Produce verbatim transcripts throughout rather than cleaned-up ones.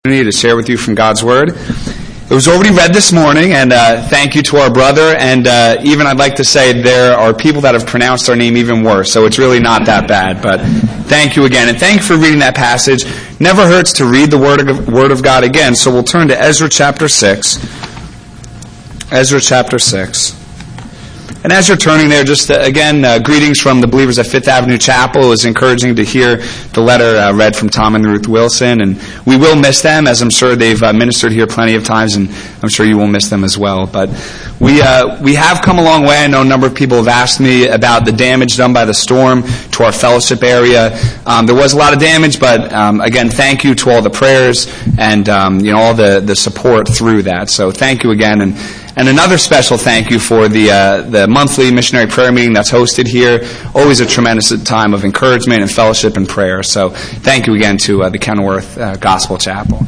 To share with you from God's Word. It was already read this morning, and uh, thank you to our brother, and uh, even I'd like to say there are people that have pronounced our name even worse, so it's really not that bad, but thank you again, and thank you for reading that passage. Never hurts to read the Word of, Word of God again, so we'll turn to Ezra chapter six. Ezra chapter six. And as you're turning there, just uh, again, uh, greetings from the believers at Fifth Avenue Chapel. It was encouraging to hear the letter uh, read from Tom and Ruth Wilson. And we will miss them, as I'm sure they've uh, ministered here plenty of times, and I'm sure you will miss them as well. But we uh, we have come a long way. I know a number of people have asked me about the damage done by the storm to our fellowship area. Um, there was a lot of damage, but um, again, thank you to all the prayers and um, you know all the, the support through that. So thank you again. And And another special thank you for the uh, the monthly missionary prayer meeting that's hosted here. Always a tremendous time of encouragement and fellowship and prayer. So thank you again to uh, the Kenilworth uh, Gospel Chapel.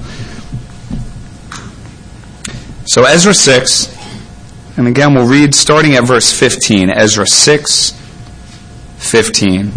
So Ezra six, and again we'll read starting at verse fifteen. Ezra six, fifteen.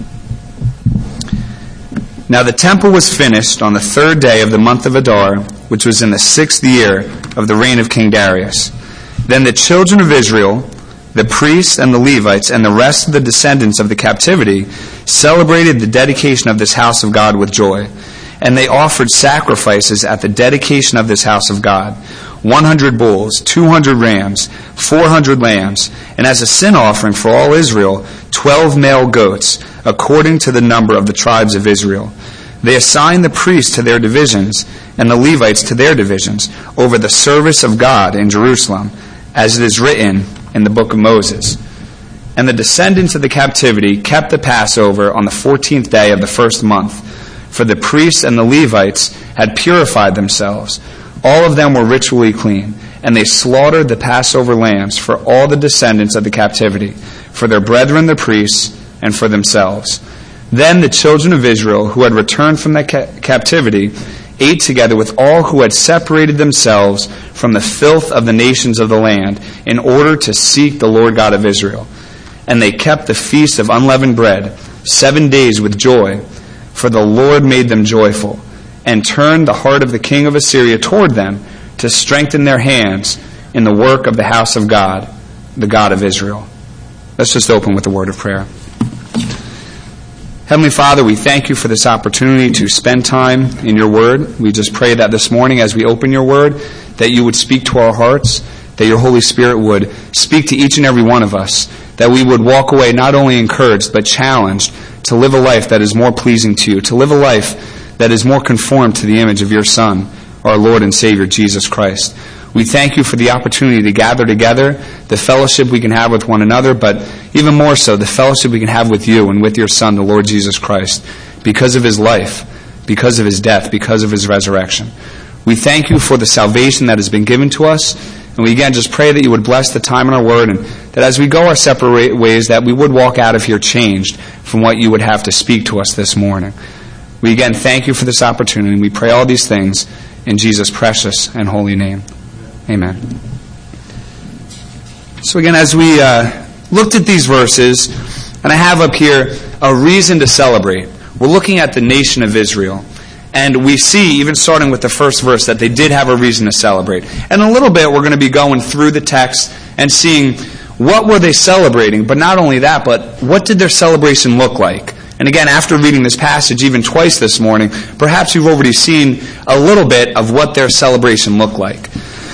Now the temple was finished on the third day of the month of Adar, which was in the sixth year of the reign of King Darius. Then the children of Israel, the priests and the Levites, and the rest of the descendants of the captivity celebrated the dedication of this house of God with joy. And they offered sacrifices at the dedication of this house of God, one hundred bulls, two hundred rams, four hundred lambs, and as a sin offering for all Israel, twelve male goats, according to the number of the tribes of Israel. They assigned the priests to their divisions, and the Levites to their divisions, over the service of God in Jerusalem, as it is written in the book of Moses. And the descendants of the captivity kept the Passover on the fourteenth day of the first month, for the priests and the Levites had purified themselves. All of them were ritually clean, and they slaughtered the Passover lambs for all the descendants of the captivity, for their brethren the priests, and for themselves. Then the children of Israel, who had returned from the ca- captivity, ate together with all who had separated themselves from the filth of the nations of the land, in order to seek the Lord God of Israel. And they kept the feast of unleavened bread seven days with joy, for the Lord made them joyful, and turned the heart of the king of Assyria toward them, to strengthen their hands in the work of the house of God, the God of Israel. Let's just open with a word of prayer. Heavenly Father, we thank you for this opportunity to spend time in your word. We just pray that this morning as we open your word, that you would speak to our hearts, that your Holy Spirit would speak to each and every one of us, that we would walk away not only encouraged but challenged to live a life that is more pleasing to you, to live a life that is more conformed to the image of your Son, our Lord and Savior, Jesus Christ. We thank you for the opportunity to gather together, the fellowship we can have with one another, but even more so, the fellowship we can have with you and with your Son, the Lord Jesus Christ, because of his life, because of his death, because of his resurrection. We thank you for the salvation that has been given to us, and we again just pray that you would bless the time in our word, and that as we go our separate ways, that we would walk out of here changed from what you would have to speak to us this morning. We again thank you for this opportunity, and we pray all these things in Jesus' precious and holy name. Amen. So again, as we uh, looked at these verses, and I have up here a reason to celebrate. We're looking at the nation of Israel. And we see, even starting with the first verse, that they did have a reason to celebrate. And in a little bit, we're going to be going through the text and seeing what were they celebrating. But not only that, but what did their celebration look like? And again, after reading this passage even twice this morning, perhaps you've already seen a little bit of what their celebration looked like.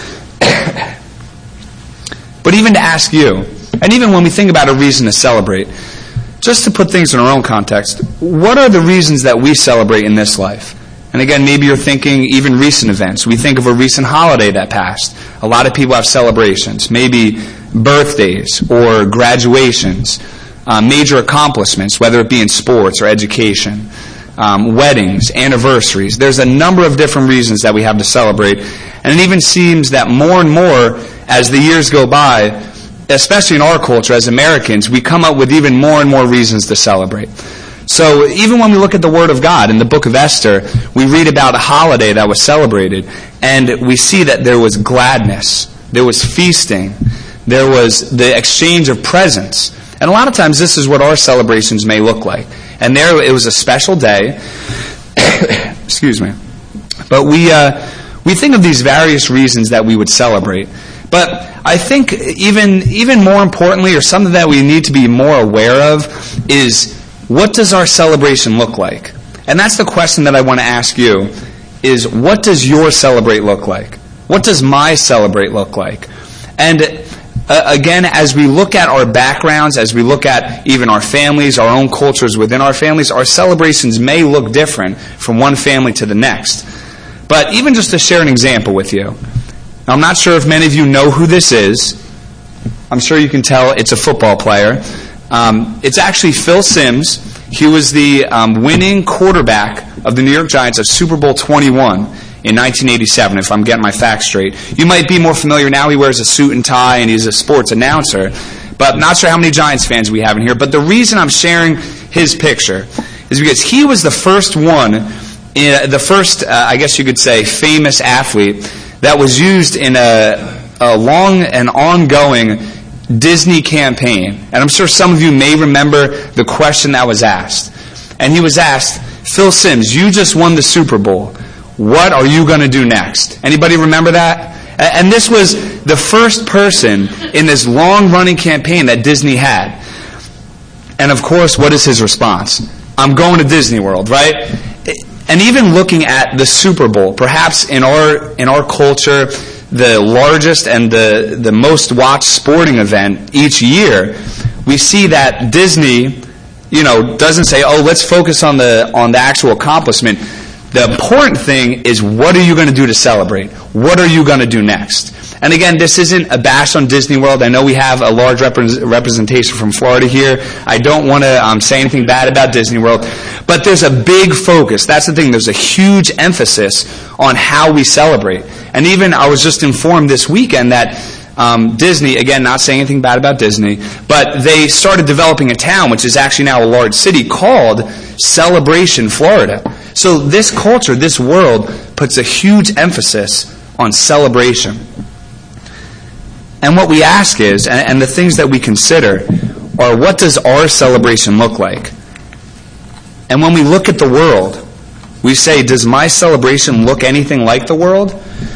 But even to ask you, and even when we think about a reason to celebrate, just to put things in our own context, what are the reasons that we celebrate in this life? And again, maybe you're thinking even recent events. We think of a recent holiday that passed. A lot of people have celebrations, maybe birthdays or graduations, uh, major accomplishments, whether it be in sports or education, um, weddings, anniversaries. There's a number of different reasons that we have to celebrate. And it even seems that more and more, as the years go by, especially in our culture as Americans, we come up with even more and more reasons to celebrate. So even when we look at the Word of God in the book of Esther, we read about a holiday that was celebrated, and we see that there was gladness, there was feasting, there was the exchange of presents. And a lot of times this is what our celebrations may look like. And there it was a special day, excuse me, But we uh, we think of these various reasons that we would celebrate. But I think even even more importantly, or something that we need to be more aware of, is what does our celebration look like? And that's the question that I want to ask you, is what does your celebrate look like? What does my celebrate look like? And uh, again, as we look at our backgrounds, as we look at even our families, our own cultures within our families, our celebrations may look different from one family to the next. But even just to share an example with you, I'm not sure if many of you know who this is. I'm sure you can tell it's a football player. Um, it's actually Phil Simms. He was the um, winning quarterback of the New York Giants of Super Bowl twenty-one in nineteen eighty-seven, if I'm getting my facts straight. You might be more familiar now. He wears a suit and tie, and he's a sports announcer. But not sure how many Giants fans we have in here. But the reason I'm sharing his picture is because he was the first one, in, the first, uh, I guess you could say, famous athlete that was used in a, a long and ongoing Disney campaign. And I'm sure some of you may remember the question that was asked. And he was asked, Phil Simms, you just won the Super Bowl. What are you going to do next? Anybody remember that? And this was the first person in this long-running campaign that Disney had. And of course, what is his response? I'm going to Disney World, right? And even looking at the Super Bowl, perhaps in our in our culture, the largest and the, the most watched sporting event each year, we see that Disney, you know, doesn't say, oh, let's focus on the on the actual accomplishment. The important thing is, what are you going to do to celebrate? What are you going to do next? And again, this isn't a bash on Disney World. I know we have a large repre- representation from Florida here. I don't want to um, say anything bad about Disney World. But there's a big focus. That's the thing. There's a huge emphasis on how we celebrate. And even I was just informed this weekend that um, Disney, again, not saying anything bad about Disney, but they started developing a town, which is actually now a large city, called Celebration, Florida. So this culture, this world, puts a huge emphasis on celebration. And what we ask is, and, and the things that we consider, are what does our celebration look like? And when we look at the world, we say, does my celebration look anything like the world?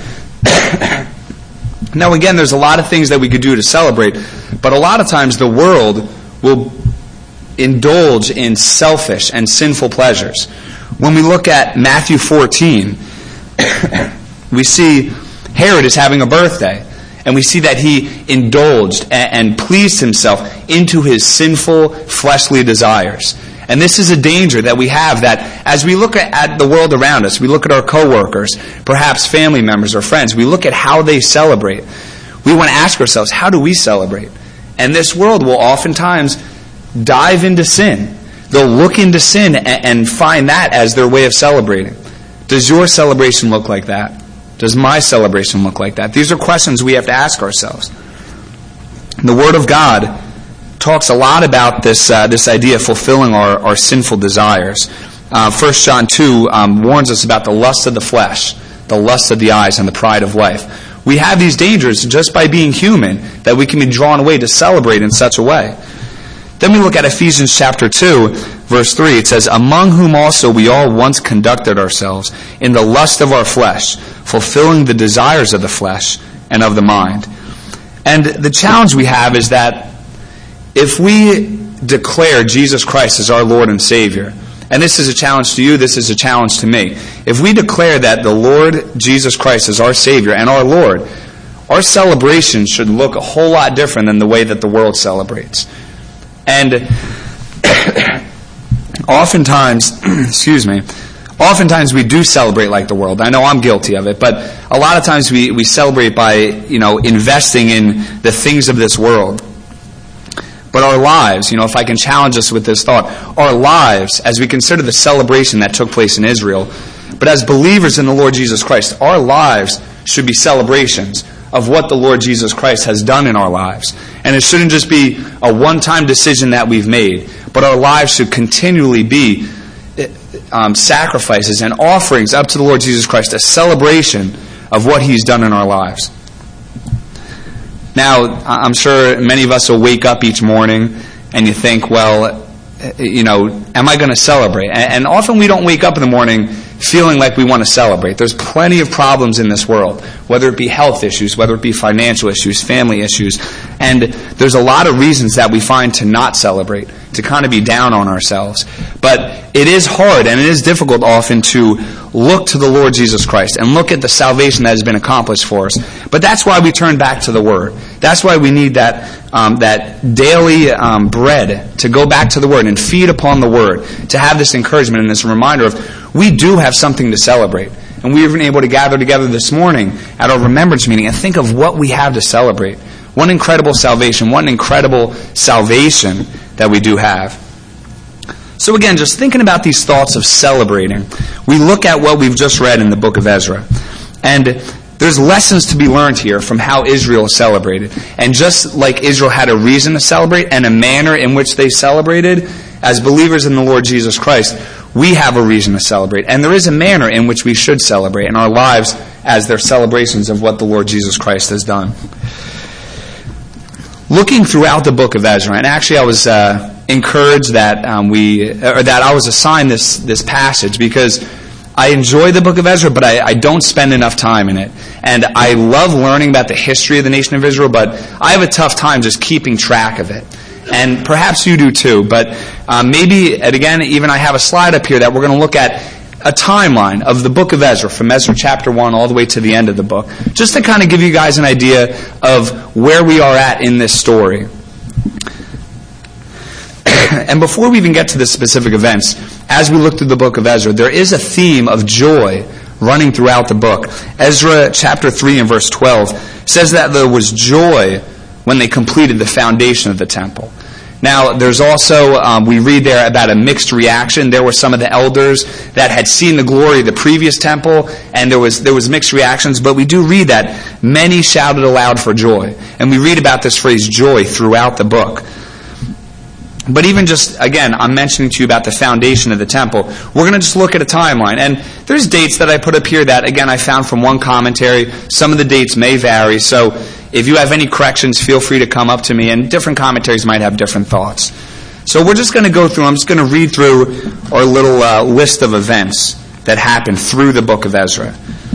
Now again, there's a lot of things that we could do to celebrate, but a lot of times the world will indulge in selfish and sinful pleasures. When we look at Matthew fourteen, we see Herod is having a birthday. And we see that he indulged and pleased himself into his sinful, fleshly desires. And this is a danger that we have, that as we look at the world around us, we look at our coworkers, perhaps family members or friends, we look at how they celebrate. We want to ask ourselves, how do we celebrate? And this world will oftentimes dive into sin. They'll look into sin and find that as their way of celebrating. Does your celebration look like that? Does my celebration look like that? These are questions we have to ask ourselves. The Word of God talks a lot about this uh, this idea of fulfilling our, our sinful desires. Uh, First John two um, warns us about the lust of the flesh, the lust of the eyes, and the pride of life. We have these dangers just by being human, that we can be drawn away to celebrate in such a way. Then we look at Ephesians chapter two, verse three. It says, among whom also we all once conducted ourselves in the lust of our flesh, fulfilling the desires of the flesh and of the mind. And the challenge we have is that if we declare Jesus Christ as our Lord and Savior, and this is a challenge to you, this is a challenge to me. If we declare that the Lord Jesus Christ is our Savior and our Lord, our celebration should look a whole lot different than the way that the world celebrates. And oftentimes, excuse me, oftentimes we do celebrate like the world. I know I'm guilty of it, but a lot of times we, we celebrate by, you know, investing in the things of this world. But our lives, you know, if I can challenge us with this thought, our lives, as we consider the celebration that took place in Israel, but as believers in the Lord Jesus Christ, our lives should be celebrations of what the Lord Jesus Christ has done in our lives. And it shouldn't just be a one-time decision that we've made, but our lives should continually be um, sacrifices and offerings up to the Lord Jesus Christ, a celebration of what He's done in our lives. Now, I'm sure many of us will wake up each morning and you think, well, you know, am I going to celebrate? And often we don't wake up in the morning feeling like we want to celebrate. There's plenty of problems in this world, whether it be health issues, whether it be financial issues, family issues, and there's a lot of reasons that we find to not celebrate, to kind of be down on ourselves. But it is hard and it is difficult often to look to the Lord Jesus Christ and look at the salvation that has been accomplished for us. But that's why we turn back to the Word. That's why we need that um, that daily um, bread to go back to the Word and feed upon the Word, to have this encouragement and this reminder of we do have something to celebrate. And we've been able to gather together this morning at our remembrance meeting and think of what we have to celebrate. What incredible salvation, what an incredible salvation that we do have. So again, just thinking about these thoughts of celebrating, we look at what we've just read in the book of Ezra. And there's lessons to be learned here from how Israel celebrated. And just like Israel had a reason to celebrate and a manner in which they celebrated, as believers in the Lord Jesus Christ, we have a reason to celebrate. And there is a manner in which we should celebrate in our lives as their celebrations of what the Lord Jesus Christ has done. Looking throughout the book of Ezra, and actually I was uh, encouraged that um, we, or that I was assigned this this passage because I enjoy the book of Ezra, but I, I don't spend enough time in it. And I love learning about the history of the nation of Israel, but I have a tough time just keeping track of it. And perhaps you do too, but um, maybe, and again, even I have a slide up here that we're going to look at a timeline of the book of Ezra, from Ezra chapter one all the way to the end of the book, just to kind of give you guys an idea of where we are at in this story. And before we even get to the specific events, as we look through the book of Ezra, there is a theme of joy running throughout the book. Ezra chapter three and verse twelve says that there was joy when they completed the foundation of the temple. Now, there's also, um, we read there about a mixed reaction. There were some of the elders that had seen the glory of the previous temple, and there was there was mixed reactions, but we do read that many shouted aloud for joy. And we read about this phrase, joy, throughout the book. But even just, again, I'm mentioning to you about the foundation of the temple. We're going to just look at a timeline. And there's dates that I put up here that, again, I found from one commentary. Some of the dates may vary. So if you have any corrections, feel free to come up to me. And different commentaries might have different thoughts. So we're just going to go through, I'm just going to read through our little uh, list of events that happened through the book of Ezra.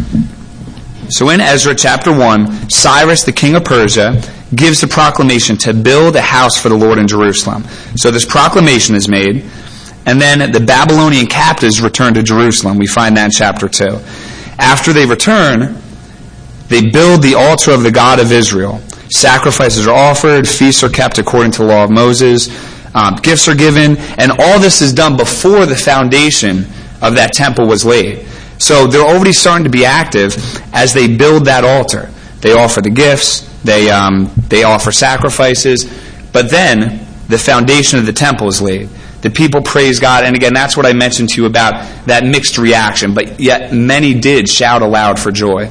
So in Ezra chapter one, Cyrus, the king of Persia, gives a proclamation to build a house for the Lord in Jerusalem. So this proclamation is made, and then the Babylonian captives return to Jerusalem. We find that in chapter two. After they return, they build the altar of the God of Israel. Sacrifices are offered, feasts are kept according to the law of Moses, um, gifts are given, and all this is done before the foundation of that temple was laid. So they're already starting to be active as they build that altar. They offer the gifts, they um, they offer sacrifices, but then the foundation of the temple is laid. The people praise God, and again, that's what I mentioned to you about that mixed reaction, but yet many did shout aloud for joy.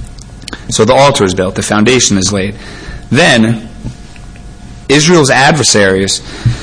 So the altar is built, the foundation is laid. Then, Israel's adversaries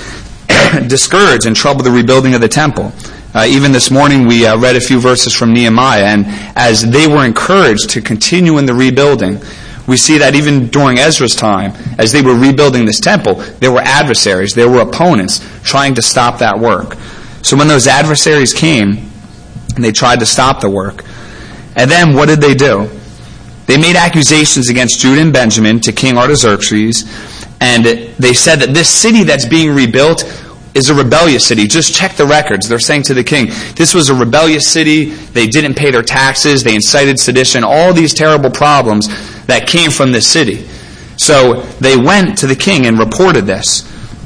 discourage and trouble the rebuilding of the temple. Uh, even this morning we uh, read a few verses from Nehemiah, and as they were encouraged to continue in the rebuilding, we see that even during Ezra's time, as they were rebuilding this temple, there were adversaries, there were opponents trying to stop that work. So when those adversaries came, they tried to stop the work. And then what did they do? They made accusations against Judah and Benjamin to King Artaxerxes, and they said that this city that's being rebuilt is a rebellious city. Just check the records. They're saying to the king, this was a rebellious city. They didn't pay their taxes. They incited sedition. All these terrible problems that came from this city. So they went to the king and reported this.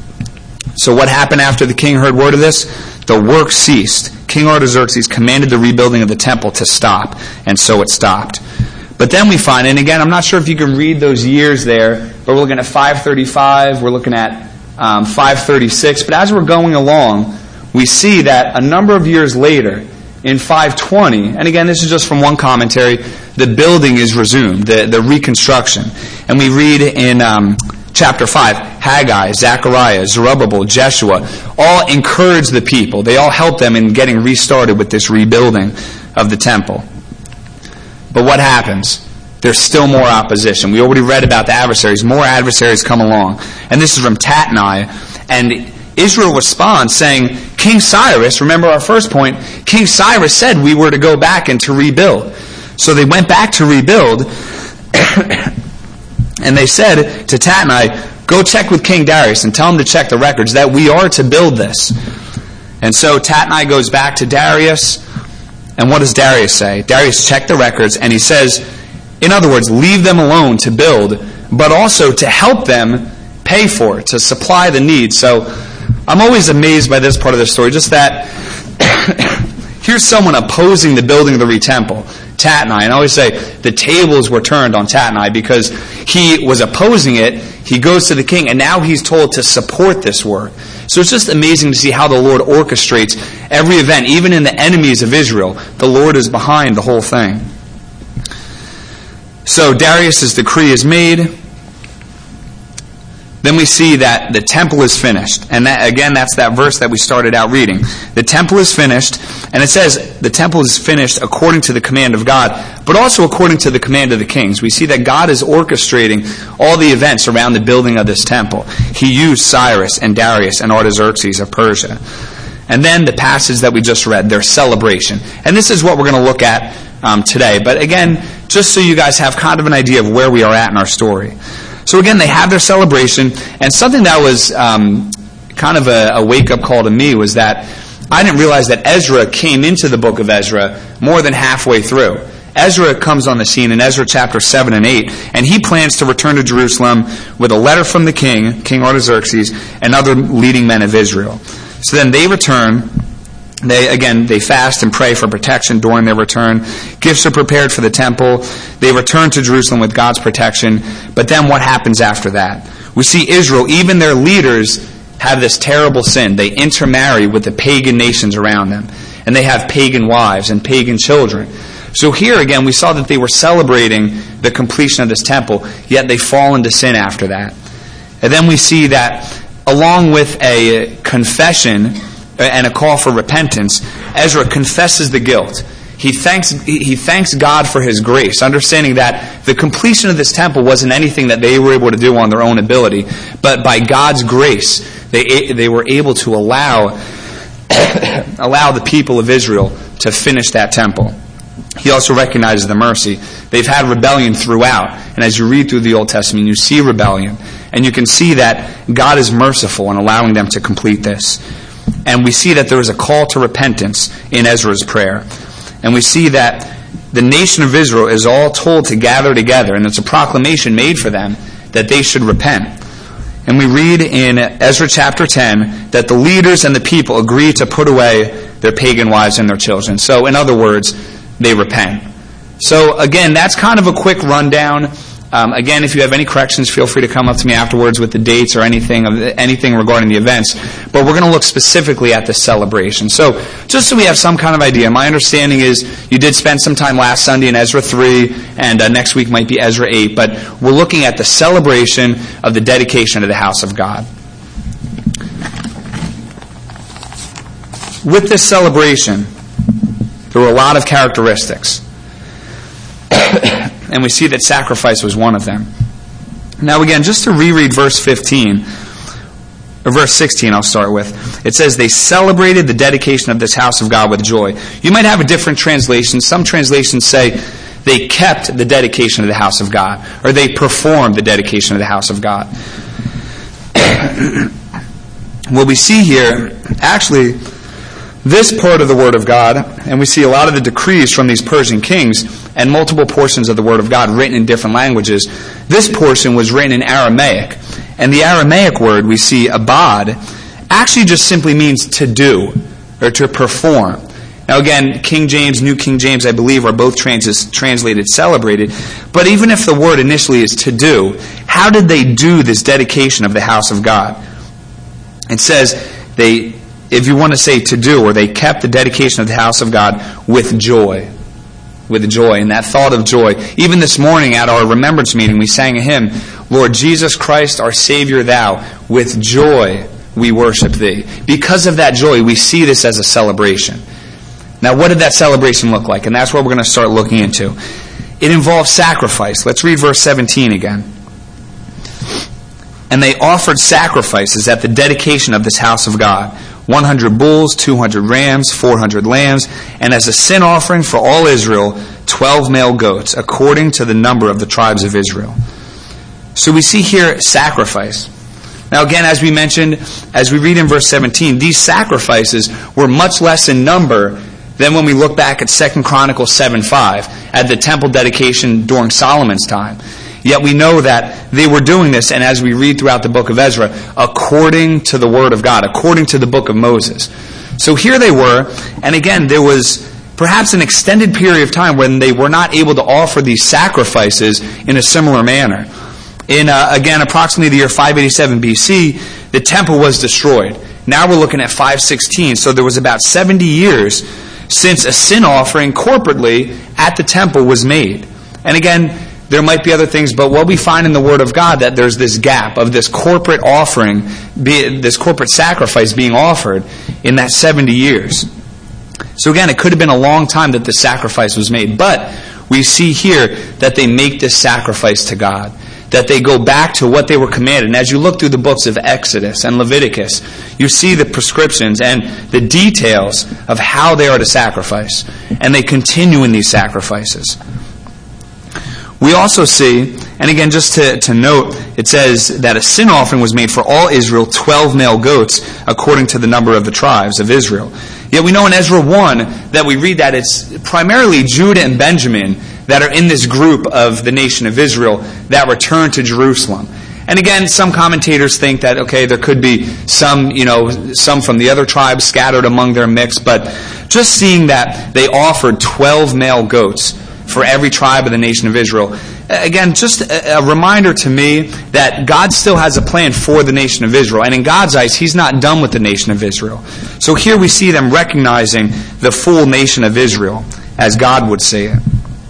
So what happened after the king heard word of this? The work ceased. King Artaxerxes commanded the rebuilding of the temple to stop, and so it stopped. But then we find, and again, I'm not sure if you can read those years there, but we're looking at five thirty-five, we're looking at um, five thirty-six, but as we're going along, we see that a number of years later, in five twenty, and again, this is just from one commentary, the building is resumed, the, the reconstruction. And we read in um, chapter five, Haggai, Zechariah, Zerubbabel, Jeshua, all encouraged the people. They all helped them in getting restarted with this rebuilding of the temple. But what happens? There's still more opposition. We already read about the adversaries. More adversaries come along. And this is from Tatnai. And Israel responds saying, King Cyrus, remember our first point, King Cyrus said we were to go back and to rebuild. So they went back to rebuild, and they said to Tatnai, go check with King Darius and tell him to check the records that we are to build this. And so Tatnai goes back to Darius, and what does Darius say? Darius checked the records, and he says, in other words, leave them alone to build, but also to help them pay for it, to supply the needs. So I'm always amazed by this part of the story, just that here's someone opposing the building of the re-temple, Tatnai. And I always say the tables were turned on Tatnai because he was opposing it. He goes to the king, and now he's told to support this work. So it's just amazing to see how the Lord orchestrates every event, even in the enemies of Israel. The Lord is behind the whole thing. So Darius' decree is made. Then we see that the temple is finished. And that, again, that's that verse that we started out reading. The temple is finished, and it says the temple is finished according to the command of God, but also according to the command of the kings. We see that God is orchestrating all the events around the building of this temple. He used Cyrus and Darius and Artaxerxes of Persia. And then the passage that we just read, their celebration. And this is what we're going to look at um, today. But again, just so you guys have kind of an idea of where we are at in our story. So again, they have their celebration, and something that was um, kind of a, a wake-up call to me was that I didn't realize that Ezra came into the book of Ezra more than halfway through. Ezra comes on the scene in Ezra chapter seven and eight, and he plans to return to Jerusalem with a letter from the king, King Artaxerxes, and other leading men of Israel. So then they return. They, again, they fast and pray for protection during their return. Gifts are prepared for the temple. They return to Jerusalem with God's protection. But then what happens after that? We see Israel, even their leaders, have this terrible sin. They intermarry with the pagan nations around them. And they have pagan wives and pagan children. So here again, we saw that they were celebrating the completion of this temple, yet they fall into sin after that. And then we see that along with a confession and a call for repentance, Ezra confesses the guilt. He thanks he thanks God for His grace, understanding that the completion of this temple wasn't anything that they were able to do on their own ability, but by God's grace, they they were able to allow allow the people of Israel to finish that temple. He also recognizes the mercy. They've had rebellion throughout, and as you read through the Old Testament, you see rebellion, and you can see that God is merciful in allowing them to complete this. And we see that there is a call to repentance in Ezra's prayer. And we see that the nation of Israel is all told to gather together, and it's a proclamation made for them that they should repent. And we read in Ezra chapter ten that the leaders and the people agree to put away their pagan wives and their children. So, in other words, they repent. So, again, that's kind of a quick rundown. Um, again, if you have any corrections, feel free to come up to me afterwards with the dates or anything anything regarding the events. But we're going to look specifically at the celebration. So, just so we have some kind of idea, my understanding is you did spend some time last Sunday in Ezra three, and uh, next week might be Ezra eight. But we're looking at the celebration of the dedication of the house of God. With this celebration, there were a lot of characteristics. And we see that sacrifice was one of them. Now again, just to reread verse fifteen, or verse sixteen I'll start with. It says, they celebrated the dedication of this house of God with joy. You might have a different translation. Some translations say they kept the dedication of the house of God, or they performed the dedication of the house of God. What we see here, actually, this part of the Word of God, and we see a lot of the decrees from these Persian kings, and multiple portions of the Word of God written in different languages. This portion was written in Aramaic. And the Aramaic word we see, abad, actually just simply means to do, or to perform. Now again, King James, New King James, I believe, are both trans- translated celebrated. But even if the word initially is to do, how did they do this dedication of the house of God? It says, they, if you want to say to do, or they kept the dedication of the house of God with joy. With joy, and that thought of joy. Even this morning at our remembrance meeting, we sang a hymn, Lord Jesus Christ, our Savior, Thou, with joy we worship Thee. Because of that joy, we see this as a celebration. Now, what did that celebration look like? And that's what we're going to start looking into. It involves sacrifice. Let's read verse seventeen again. And they offered sacrifices at the dedication of this house of God, one hundred bulls, two hundred rams, four hundred lambs, and as a sin offering for all Israel, twelve male goats, according to the number of the tribes of Israel. So we see here sacrifice. Now again, as we mentioned, as we read in verse seventeen, these sacrifices were much less in number than when we look back at Second Chronicles seven five, at the temple dedication during Solomon's time. Yet we know that they were doing this, and as we read throughout the book of Ezra, according to the Word of God, according to the book of Moses. So here they were, and again, there was perhaps an extended period of time when they were not able to offer these sacrifices in a similar manner. In, uh, again, approximately the year five eighty-seven B C, the temple was destroyed. Now we're looking at five sixteen, so there was about seventy years since a sin offering corporately at the temple was made. And again, there might be other things, but what we find in the Word of God, that there's this gap of this corporate offering, this corporate sacrifice being offered in that seventy years. So again, it could have been a long time that the sacrifice was made, but we see here that they make this sacrifice to God, that they go back to what they were commanded. And as you look through the books of Exodus and Leviticus, you see the prescriptions and the details of how they are to sacrifice, and they continue in these sacrifices. We also see, and again, just to, to note, it says that a sin offering was made for all Israel, twelve male goats, according to the number of the tribes of Israel. Yet we know in Ezra one that we read that it's primarily Judah and Benjamin that are in this group of the nation of Israel that return to Jerusalem. And again, some commentators think that, okay, there could be some, you know, some from the other tribes scattered among their mix, but just seeing that they offered twelve male goats for every tribe of the nation of Israel. Again, just a, a reminder to me that God still has a plan for the nation of Israel. And in God's eyes, He's not done with the nation of Israel. So here we see them recognizing the full nation of Israel, as God would say it.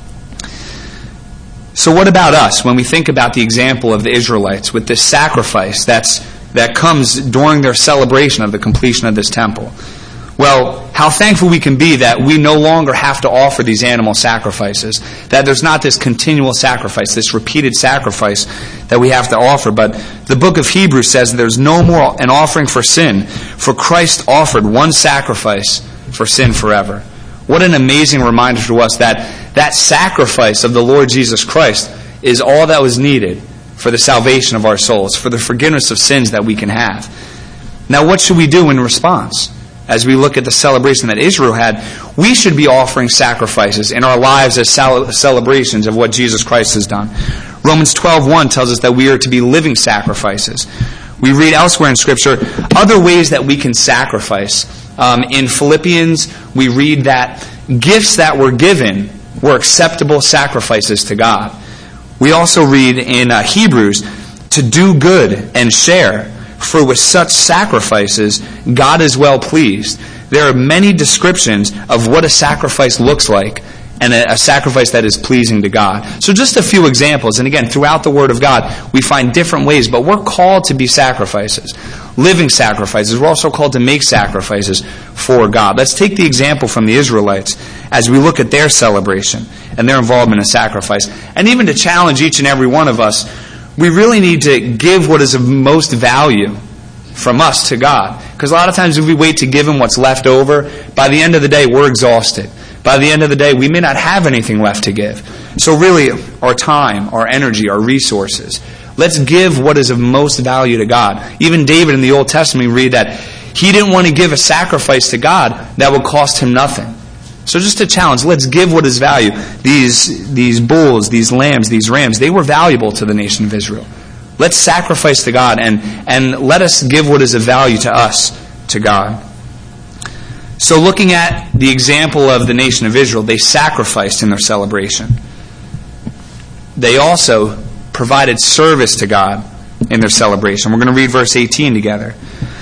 So what about us when we think about the example of the Israelites with this sacrifice that's that comes during their celebration of the completion of this temple? Well, how thankful we can be that we no longer have to offer these animal sacrifices, that there's not this continual sacrifice, this repeated sacrifice that we have to offer. But the book of Hebrews says that there's no more an offering for sin, for Christ offered one sacrifice for sin forever. What an amazing reminder to us that that sacrifice of the Lord Jesus Christ is all that was needed for the salvation of our souls, for the forgiveness of sins that we can have. Now, what should we do in response? As we look at the celebration that Israel had, we should be offering sacrifices in our lives as celebrations of what Jesus Christ has done. Romans twelve one tells us that we are to be living sacrifices. We read elsewhere in Scripture other ways that we can sacrifice. Um, in Philippians, we read that gifts that were given were acceptable sacrifices to God. We also read in uh, Hebrews to do good and share, for with such sacrifices God is well pleased. There are many descriptions of what a sacrifice looks like, and a, a sacrifice that is pleasing to God. So just a few examples, and again, throughout the Word of God, we find different ways, but we're called to be sacrifices. Living sacrifices. We're also called to make sacrifices for God. Let's take the example from the Israelites as we look at their celebration and their involvement in sacrifice. And even to challenge each and every one of us, we really need to give what is of most value from us to God. Because a lot of times if we wait to give Him what's left over, by the end of the day we're exhausted. By the end of the day we may not have anything left to give. So really, our time, our energy, our resources, let's give what is of most value to God. Even David in the Old Testament, we read that he didn't want to give a sacrifice to God that would cost him nothing. So just a challenge, let's give what is value. These, these bulls, these lambs, these rams, they were valuable to the nation of Israel. Let's sacrifice to God and, and let us give what is of value to us to God. So looking at the example of the nation of Israel, they sacrificed in their celebration. They also provided service to God in their celebration. We're going to read verse eighteen together.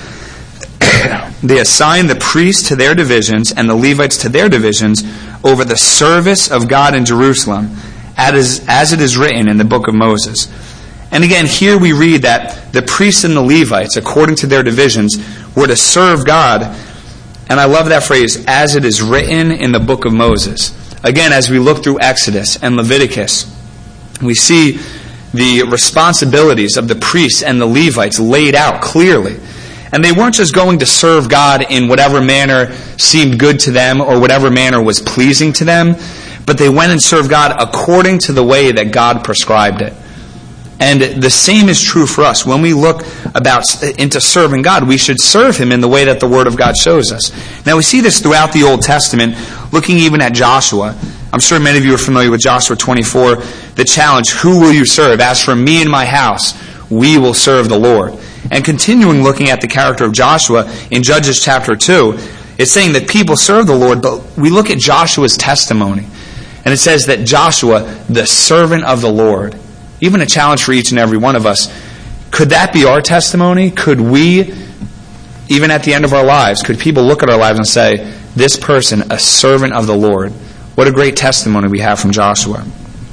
They assigned the priests to their divisions and the Levites to their divisions over the service of God in Jerusalem, as, as it is written in the book of Moses. And again, here we read that the priests and the Levites, according to their divisions, were to serve God. And I love that phrase, as it is written in the book of Moses. Again, as we look through Exodus and Leviticus, we see the responsibilities of the priests and the Levites laid out clearly. And they weren't just going to serve God in whatever manner seemed good to them or whatever manner was pleasing to them, but they went and served God according to the way that God prescribed it. And the same is true for us. When we look about into serving God, we should serve Him in the way that the Word of God shows us. Now we see this throughout the Old Testament, looking even at Joshua. I'm sure many of you are familiar with Joshua twenty-four, the challenge, who will you serve? As for me and my house, we will serve the Lord. And continuing looking at the character of Joshua in Judges chapter two, it's saying that people serve the Lord, but we look at Joshua's testimony. And it says that Joshua, the servant of the Lord, even a challenge for each and every one of us. Could that be our testimony? Could we, even at the end of our lives, could people look at our lives and say, this person, a servant of the Lord? What a great testimony we have from Joshua.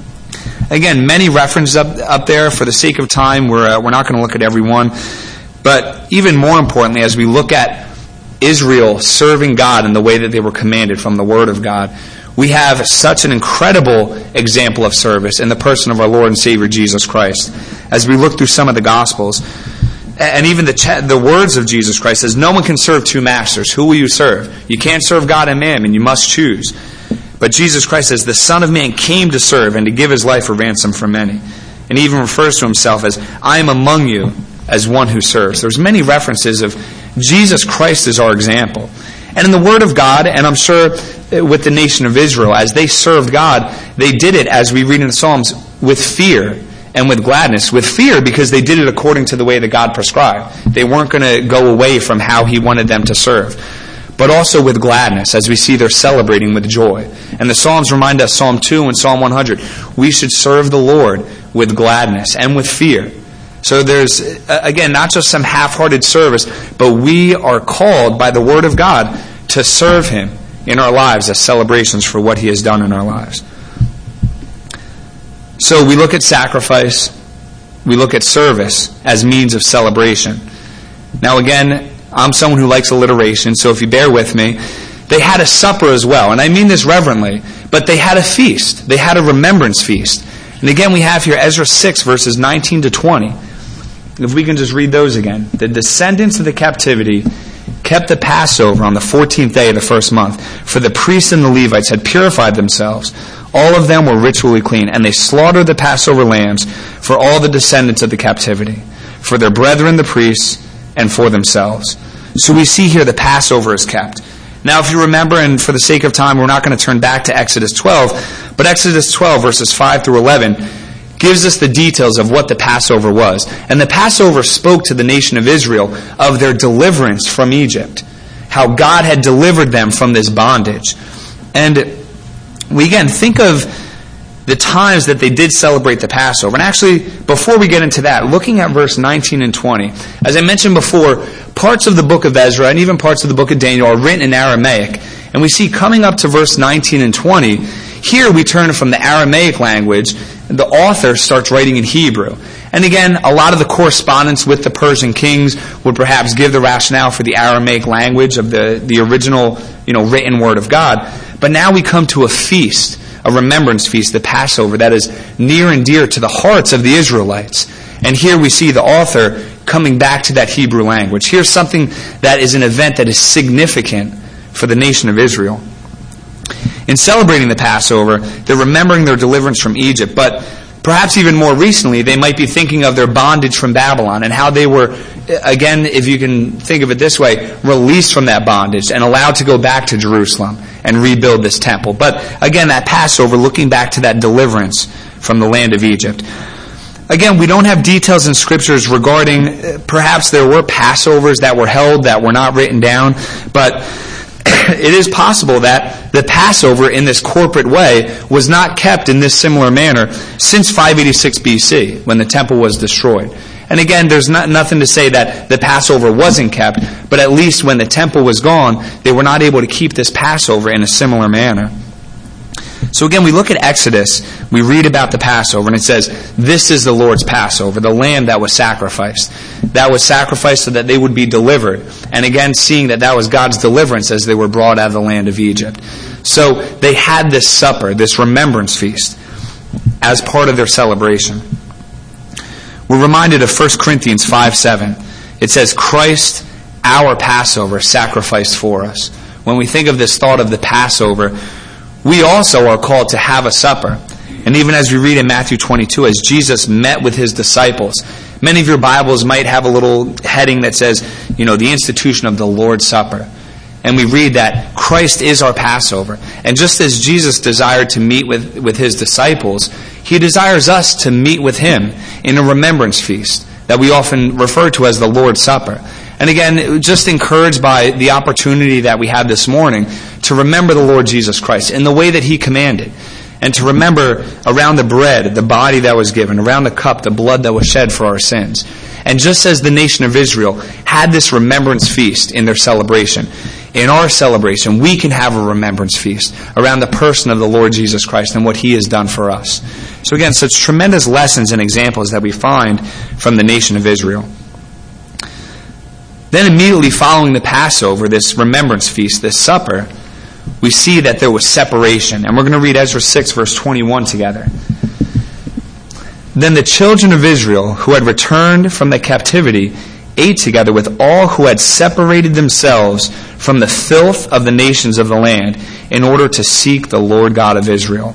Again, many references up, up there. For the sake of time, we're, uh, we're not going to look at every one. But even more importantly, as we look at Israel serving God in the way that they were commanded from the Word of God, we have such an incredible example of service in the person of our Lord and Savior Jesus Christ. As we look through some of the Gospels, and even the cha- the words of Jesus Christ says, no one can serve two masters. Who will you serve? You can't serve God and mammon. You must choose. But Jesus Christ says, the Son of Man came to serve and to give His life a ransom for many. And He even refers to Himself as, I am among you as one who serves. There's many references of Jesus Christ as our example. And in the Word of God, and I'm sure with the nation of Israel, as they served God, they did it, as we read in the Psalms, with fear and with gladness. With fear because they did it according to the way that God prescribed. They weren't going to go away from how He wanted them to serve. But also with gladness, as we see they're celebrating with joy. And the Psalms remind us, Psalm two and Psalm one hundred, we should serve the Lord with gladness and with fear. So there's, again, not just some half-hearted service, but we are called by the Word of God to serve Him in our lives as celebrations for what He has done in our lives. So we look at sacrifice, we look at service as means of celebration. Now again, I'm someone who likes alliteration, so if you bear with me, they had a supper as well, and I mean this reverently, but they had a feast. They had a remembrance feast. And again, we have here Ezra six, verses nineteen to twenty. If we can just read those again. The descendants of the captivity kept the Passover on the fourteenth day of the first month, for the priests and the Levites had purified themselves. All of them were ritually clean, and they slaughtered the Passover lambs for all the descendants of the captivity, for their brethren the priests, and for themselves. So we see here the Passover is kept. Now if you remember, and for the sake of time, we're not going to turn back to Exodus twelve, but Exodus twelve, verses five through eleven, gives us the details of what the Passover was. And the Passover spoke to the nation of Israel of their deliverance from Egypt, how God had delivered them from this bondage. And we again think of the times that they did celebrate the Passover. And actually, before we get into that, looking at verse nineteen and twenty, as I mentioned before, parts of the book of Ezra and even parts of the book of Daniel are written in Aramaic. And we see coming up to verse nineteen and twenty, here we turn from the Aramaic language, the author starts writing in Hebrew. And again, a lot of the correspondence with the Persian kings would perhaps give the rationale for the Aramaic language of the, the original, you know, written word of God. But now we come to a feast, a remembrance feast, the Passover, that is near and dear to the hearts of the Israelites. And here we see the author coming back to that Hebrew language. Here's something that is an event that is significant for the nation of Israel. In celebrating the Passover, they're remembering their deliverance from Egypt, but perhaps even more recently, they might be thinking of their bondage from Babylon and how they were, again, if you can think of it this way, released from that bondage and allowed to go back to Jerusalem and rebuild this temple. But again, that Passover, looking back to that deliverance from the land of Egypt. Again, we don't have details in scriptures regarding, uh, perhaps there were Passovers that were held that were not written down, but it is possible that the Passover in this corporate way was not kept in this similar manner since five eighty-six B C, when the temple was destroyed. And again, there's not, nothing to say that the Passover wasn't kept, but at least when the temple was gone, they were not able to keep this Passover in a similar manner. So again, we look at Exodus, we read about the Passover, and it says, this is the Lord's Passover, the lamb that was sacrificed. That was sacrificed so that they would be delivered. And again, seeing that that was God's deliverance as they were brought out of the land of Egypt. So they had this supper, this remembrance feast, as part of their celebration. We're reminded of First Corinthians five seven. It says, Christ our Passover sacrificed for us. When we think of this thought of the Passover, we also are called to have a supper. And even as we read in Matthew twenty-two, as Jesus met with his disciples, many of your Bibles might have a little heading that says, you know, the institution of the Lord's Supper. And we read that Christ is our Passover. And just as Jesus desired to meet with, with his disciples, he desires us to meet with him in a remembrance feast that we often refer to as the Lord's Supper. And again, just encouraged by the opportunity that we had this morning to remember the Lord Jesus Christ in the way that he commanded. And to remember around the bread, the body that was given, around the cup, the blood that was shed for our sins. And just as the nation of Israel had this remembrance feast in their celebration, in our celebration, we can have a remembrance feast around the person of the Lord Jesus Christ and what he has done for us. So again, such tremendous lessons and examples that we find from the nation of Israel. Then immediately following the Passover, this remembrance feast, this supper, we see that there was separation. And we're going to read Ezra six, verse twenty-one together. Then the children of Israel, who had returned from the captivity, ate together with all who had separated themselves from the filth of the nations of the land, in order to seek the Lord God of Israel.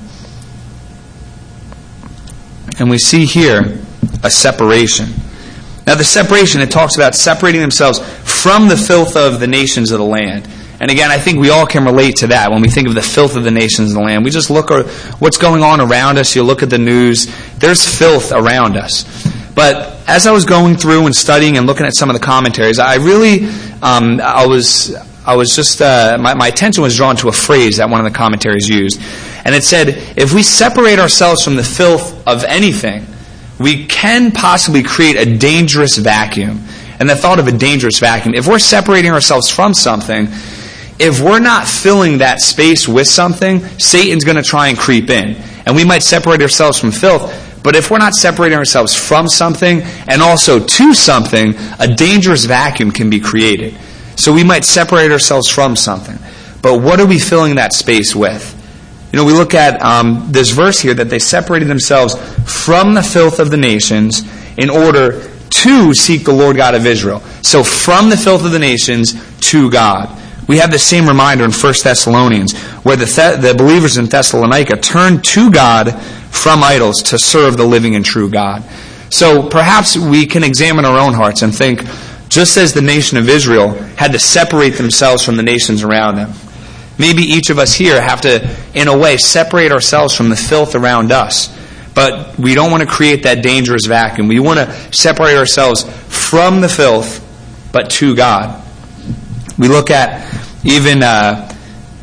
And we see here a separation. Now the separation, it talks about separating themselves from the filth of the nations of the land. And again, I think we all can relate to that when we think of the filth of the nations of the land. We just look at what's going on around us. You look at the news. There's filth around us. But as I was going through and studying and looking at some of the commentaries, I really, um, I was, I was just, uh, my, my attention was drawn to a phrase that one of the commentaries used. And it said, if we separate ourselves from the filth of anything, we can possibly create a dangerous vacuum. And the thought of a dangerous vacuum, if we're separating ourselves from something, if we're not filling that space with something, Satan's going to try and creep in. And we might separate ourselves from filth, but if we're not separating ourselves from something and also to something, a dangerous vacuum can be created. So we might separate ourselves from something. But what are we filling that space with? You know, we look at um, this verse here that they separated themselves from the filth of the nations in order to seek the Lord God of Israel. So from the filth of the nations to God. We have the same reminder in First Thessalonians, where the, Th- the believers in Thessalonica turned to God from idols to serve the living and true God. So perhaps we can examine our own hearts and think, just as the nation of Israel had to separate themselves from the nations around them, maybe each of us here have to, in a way, separate ourselves from the filth around us. But we don't want to create that dangerous vacuum. We want to separate ourselves from the filth, but to God. We look at even uh,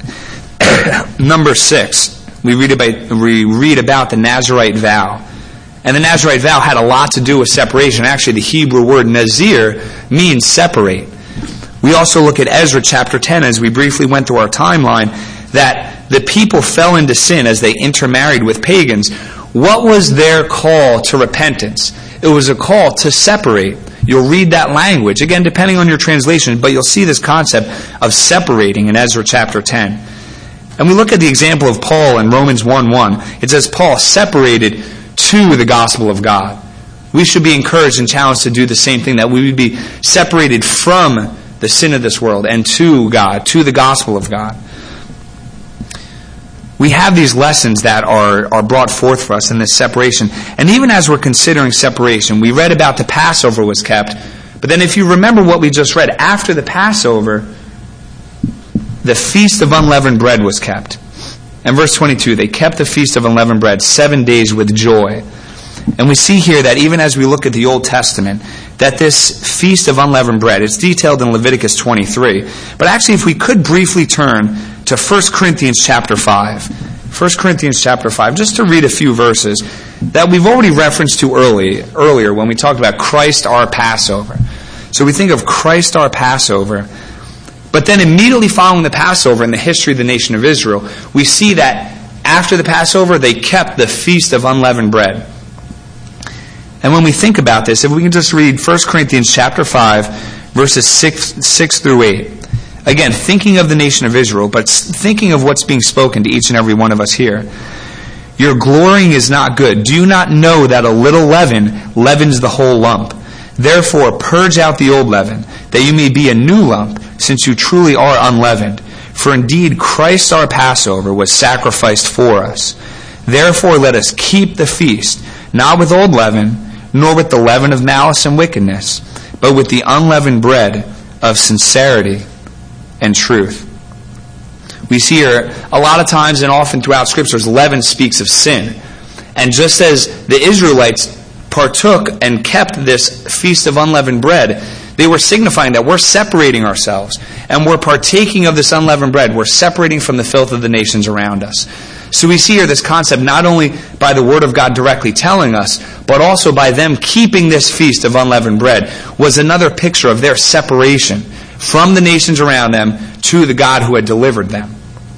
number six. We read about we read about the Nazirite vow, and the Nazirite vow had a lot to do with separation. Actually, the Hebrew word nazir means separate. We also look at Ezra chapter ten, as we briefly went through our timeline, that the people fell into sin as they intermarried with pagans. What was their call to repentance? It was a call to separate. You'll read that language, again, depending on your translation, but you'll see this concept of separating in Ezra chapter ten. And we look at the example of Paul in Romans one one. It says, Paul separated to the gospel of God. We should be encouraged and challenged to do the same thing, that we would be separated from the sin of this world and to God, to the gospel of God. We have these lessons that are, are brought forth for us in this separation. And even as we're considering separation, we read about the Passover was kept. But then if you remember what we just read, after the Passover, the Feast of Unleavened Bread was kept. And verse twenty-two, they kept the Feast of Unleavened Bread seven days with joy. And we see here that even as we look at the Old Testament, that this Feast of Unleavened Bread, it's detailed in Leviticus twenty-three. But actually, if we could briefly turn to First Corinthians chapter five. First Corinthians chapter five, just to read a few verses that we've already referenced to early, earlier when we talked about Christ our Passover. So we think of Christ our Passover. But then immediately following the Passover in the history of the nation of Israel, we see that after the Passover, they kept the Feast of Unleavened Bread. And when we think about this, if we can just read First Corinthians chapter five, verses six through eight. Again, thinking of the nation of Israel, but thinking of what's being spoken to each and every one of us here. Your glorying is not good. Do you not know that a little leaven leavens the whole lump? Therefore, purge out the old leaven, that you may be a new lump, since you truly are unleavened. For indeed, Christ our Passover was sacrificed for us. Therefore, let us keep the feast, not with old leaven, nor with the leaven of malice and wickedness, but with the unleavened bread of sincerity and truth. We see here a lot of times and often throughout Scriptures, leaven speaks of sin. And just as the Israelites partook and kept this feast of unleavened bread, they were signifying that we're separating ourselves and we're partaking of this unleavened bread. We're separating from the filth of the nations around us. So we see here this concept not only by the Word of God directly telling us, but also by them keeping this feast of unleavened bread was another picture of their separation from the nations around them to the God who had delivered them.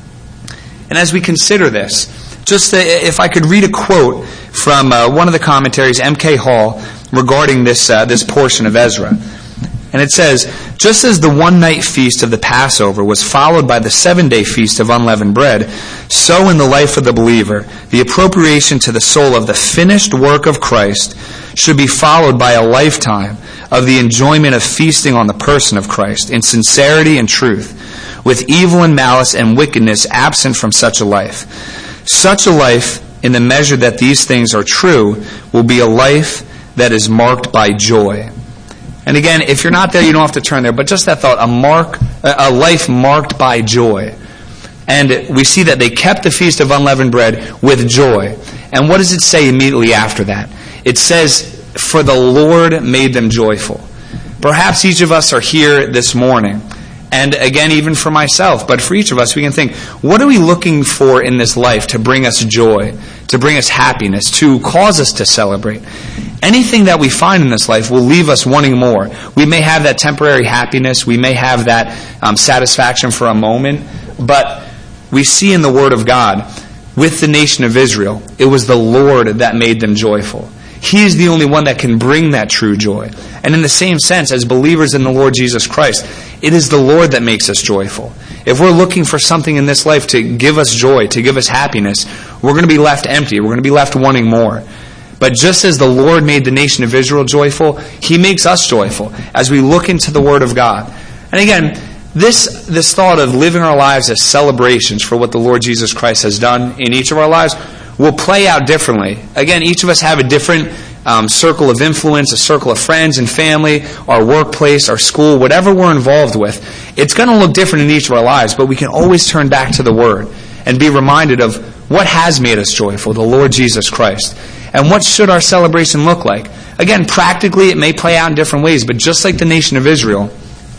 And as we consider this, just if I could read a quote from uh, one of the commentaries, M K Hall, regarding this uh, this portion of Ezra. And it says, just as the one-night feast of the Passover was followed by the seven-day feast of unleavened bread, so in the life of the believer, the appropriation to the soul of the finished work of Christ should be followed by a lifetime of the enjoyment of feasting on the person of Christ in sincerity and truth, with evil and malice and wickedness absent from such a life. Such a life, in the measure that these things are true, will be a life that is marked by joy. And again, if you're not there, you don't have to turn there, but just that thought, a mark, a life marked by joy. And we see that they kept the feast of unleavened bread with joy. And what does it say immediately after that? It says, for the Lord made them joyful. Perhaps each of us are here this morning, and again, even for myself, but for each of us, we can think, what are we looking for in this life to bring us joy, to bring us happiness, to cause us to celebrate? Anything that we find in this life will leave us wanting more. We may have that temporary happiness, we may have that um, satisfaction for a moment, but we see in the Word of God, with the nation of Israel, it was the Lord that made them joyful. He is the only one that can bring that true joy. And in the same sense, as believers in the Lord Jesus Christ, it is the Lord that makes us joyful. If we're looking for something in this life to give us joy, to give us happiness, we're going to be left empty. We're going to be left wanting more. But just as the Lord made the nation of Israel joyful, He makes us joyful as we look into the Word of God. And again, this, this thought of living our lives as celebrations for what the Lord Jesus Christ has done in each of our lives will play out differently. Again, each of us have a different um, circle of influence, a circle of friends and family, our workplace, our school, whatever we're involved with. It's going to look different in each of our lives, but we can always turn back to the Word and be reminded of what has made us joyful, the Lord Jesus Christ. And what should our celebration look like? Again, practically it may play out in different ways, but just like the nation of Israel,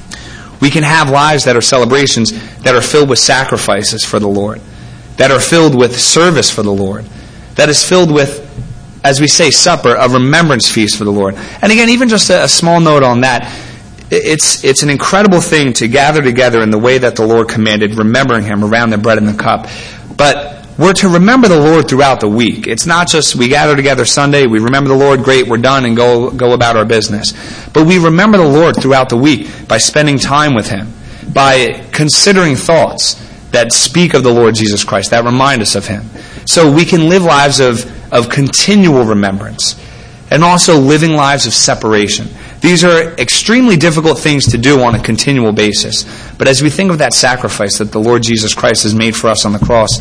we can have lives that are celebrations that are filled with sacrifices for the Lord, that are filled with service for the Lord, that is filled with, as we say, supper, a remembrance feast for the Lord. And again, even just a, a small note on that, it's it's an incredible thing to gather together in the way that the Lord commanded, remembering Him around the bread and the cup. But we're to remember the Lord throughout the week. It's not just we gather together Sunday, we remember the Lord, great, we're done, and go go about our business. But we remember the Lord throughout the week by spending time with Him, by considering thoughts that speak of the Lord Jesus Christ, that remind us of Him. So we can live lives of, of continual remembrance and also living lives of separation. These are extremely difficult things to do on a continual basis. But as we think of that sacrifice that the Lord Jesus Christ has made for us on the cross,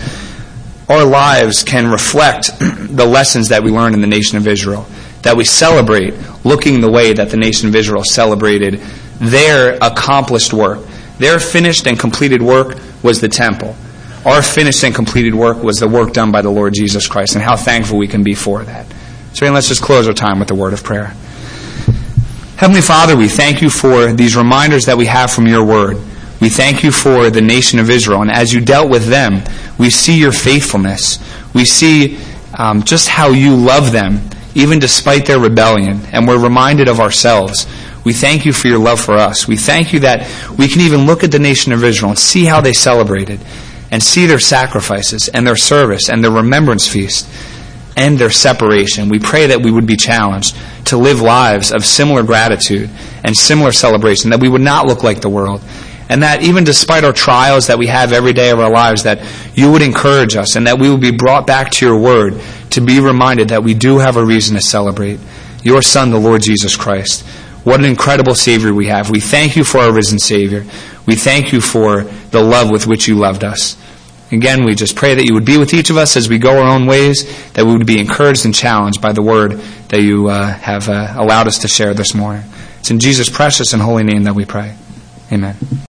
our lives can reflect the lessons that we learned in the nation of Israel, that we celebrate looking the way that the nation of Israel celebrated their accomplished work. Their finished and completed work was the temple. Our finished and completed work was the work done by the Lord Jesus Christ, and how thankful we can be for that. So let's just close our time with the word of prayer. Heavenly Father, we thank You for these reminders that we have from Your word. We thank You for the nation of Israel, and as You dealt with them, we see Your faithfulness. We see um, just how You love them, even despite their rebellion, and we're reminded of ourselves. We thank You for Your love for us. We thank You that we can even look at the nation of Israel and see how they celebrated, and see their sacrifices, and their service, and their remembrance feast, and their separation. We pray that we would be challenged to live lives of similar gratitude and similar celebration, that we would not look like the world, and that even despite our trials that we have every day of our lives, that You would encourage us, and that we would be brought back to Your word to be reminded that we do have a reason to celebrate Your Son, the Lord Jesus Christ. What an incredible Savior we have. We thank you for our risen Savior. We thank you for the love with which you loved us. Again, we just pray that you would be with each of us as we go our own ways, that we would be encouraged and challenged by the word that you uh, have uh, allowed us to share this morning. It's in Jesus' precious and holy name that we pray. Amen.